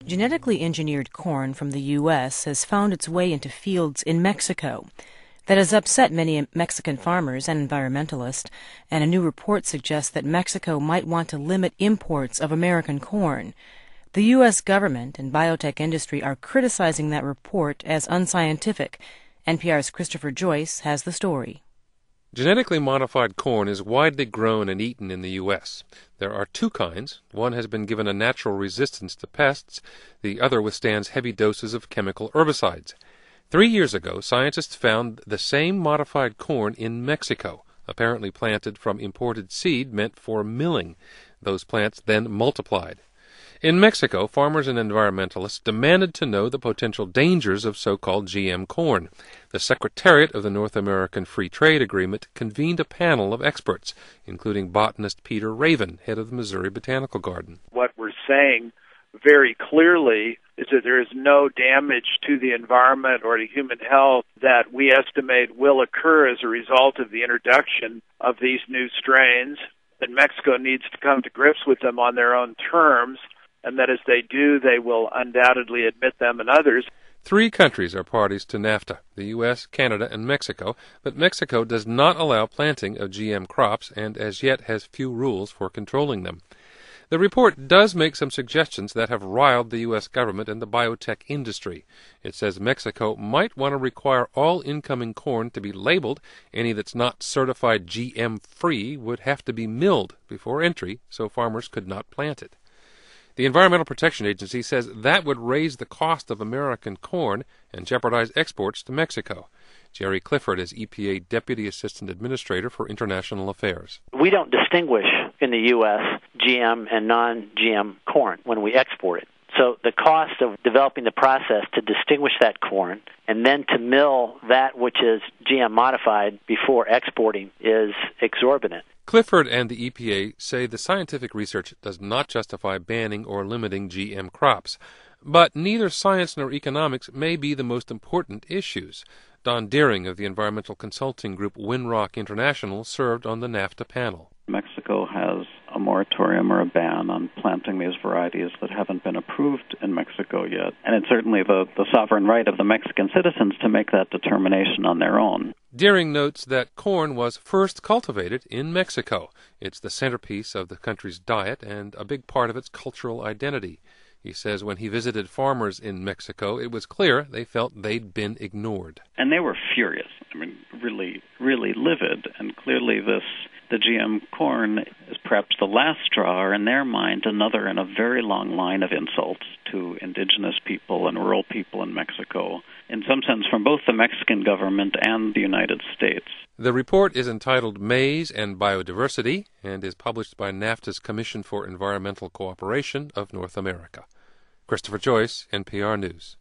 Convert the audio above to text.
Genetically engineered corn from the U.S. has found its way into fields in Mexico. That has upset many Mexican farmers and environmentalists, and a new report suggests that Mexico might want to limit imports of American corn. The U.S. government and biotech industry are criticizing that report as unscientific. NPR's Christopher Joyce has the story. Genetically modified corn is widely grown and eaten in the U.S. There are two kinds. One has been given a natural resistance to pests. The other withstands heavy doses of chemical herbicides. 3 years ago, scientists found the same modified corn in Mexico, apparently planted from imported seed meant for milling. Those plants then multiplied. In Mexico, farmers and environmentalists demanded to know the potential dangers of so-called GM corn. The Secretariat of the North American Free Trade Agreement convened a panel of experts, including botanist Peter Raven, head of the Missouri Botanical Garden. What we're saying very clearly is that there is no damage to the environment or to human health that we estimate will occur as a result of the introduction of these new strains, that Mexico needs to come to grips with them on their own terms, and that as they do, they will undoubtedly admit them and others. 3 countries are parties to NAFTA, the U.S., Canada, and Mexico, but Mexico does not allow planting of GM crops and as yet has few rules for controlling them. The report does make some suggestions that have riled the U.S. government and the biotech industry. It says Mexico might want to require all incoming corn to be labeled. Any that's not certified GM-free would have to be milled before entry, so farmers could not plant it. The Environmental Protection Agency says that would raise the cost of American corn and jeopardize exports to Mexico. Jerry Clifford is EPA Deputy Assistant Administrator for International Affairs. We don't distinguish in the U.S. GM and non-GM corn when we export it. So the cost of developing the process to distinguish that corn and then to mill that which is GM modified before exporting is exorbitant. Clifford and the EPA say the scientific research does not justify banning or limiting GM crops. But neither science nor economics may be the most important issues. Don Deering of the environmental consulting group Winrock International served on the NAFTA panel. Mexico has a moratorium or a ban on planting these varieties that haven't been approved in Mexico yet. And it's certainly the sovereign right of the Mexican citizens to make that determination on their own. Deering notes that corn was first cultivated in Mexico. It's the centerpiece of the country's diet and a big part of its cultural identity. He says when he visited farmers in Mexico, it was clear they felt they'd been ignored. And they were furious. I mean, really, really livid. And clearly the GM corn is perhaps the last straw, or in their mind, another in a very long line of insults to indigenous people and rural people in Mexico, in some sense from both the Mexican government and the United States. The report is entitled Maize and Biodiversity and is published by NAFTA's Commission for Environmental Cooperation of North America. Christopher Joyce, NPR News.